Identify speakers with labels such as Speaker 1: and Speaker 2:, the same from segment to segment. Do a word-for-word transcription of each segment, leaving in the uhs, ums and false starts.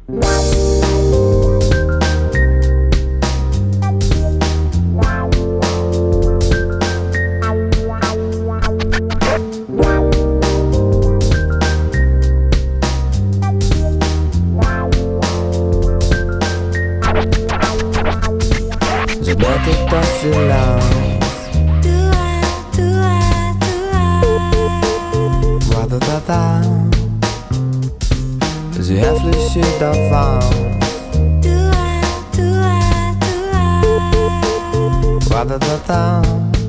Speaker 1: J'ai réfléchi d'avance. Wa-da-da-da.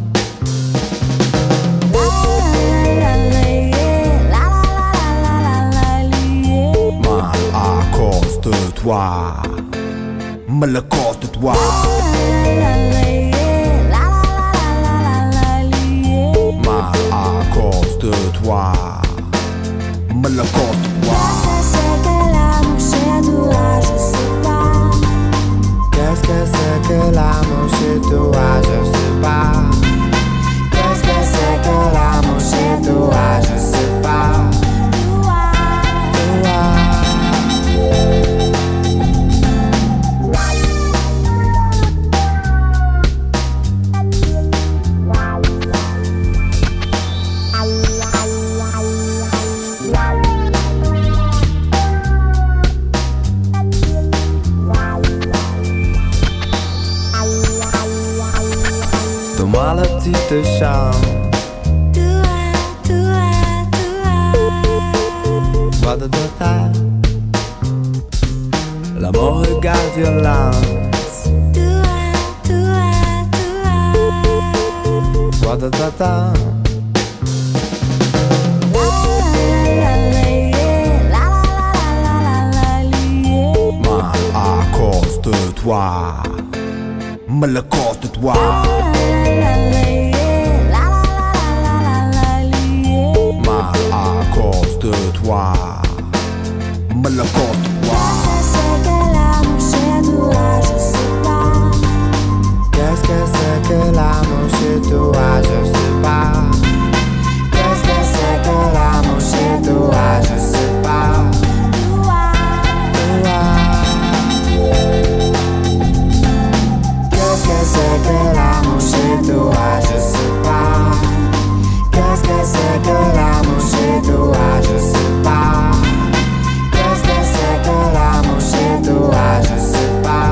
Speaker 1: Mal à cause de toi. Mal à cause de toi. Mal à cause de toi. Mal à cause de toi. Qu'est-ce que c'est que l'amour chez toi, je sais pas. Qu'est-ce que c'est que l'amour chez toi, je sais pas. Donne-moi la petite chance. Wa-da-da-da. L'amour égale violence. Wa-da-da-da. Mal à cause de toi. Mal à cause de toi. Mal à cause de toi. Mal à cause de toi. Qu'est-ce que c'est que l'amour chez toi, je sais pas. Qu'est-ce que c'est que l'amour chez toi, je sais pas. Qu'est-ce que c'est que l'amour chez toi, je sais pas. Qu'est-ce que c'est que l'amour chez toi, je sais pas. Qu'est-ce que c'est que l'amour chez toi, je sais pas.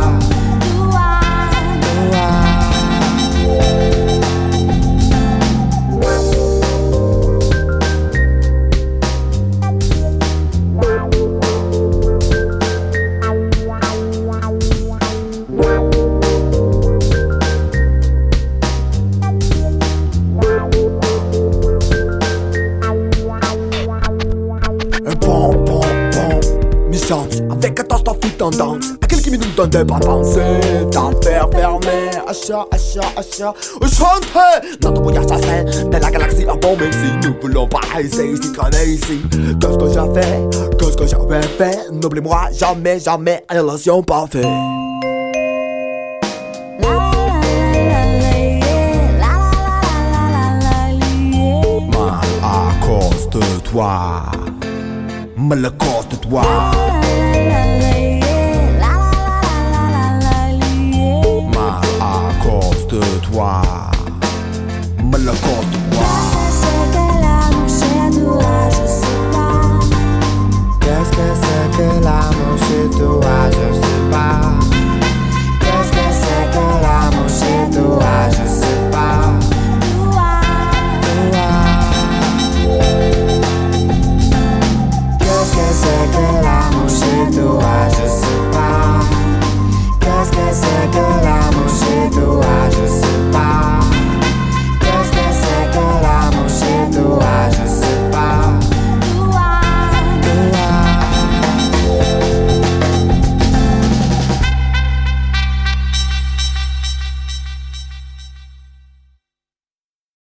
Speaker 2: Avec quatorze temps fut tendance. À quelques minutes d'un débat pensé. D'affaires fermées. Achat, achat, achat. Chanter. Notre voyage à faire de la galaxie à bon. Même si nous voulons pas essayer ici, traîner ici. Qu'est-ce que j'ai fait? Qu'est-ce que j'avais fait? N'oublie-moi jamais, jamais. Relation parfaite.
Speaker 1: Mal à cause de toi. Mal à cause de toi. Mal à cause de toi. Mal à cause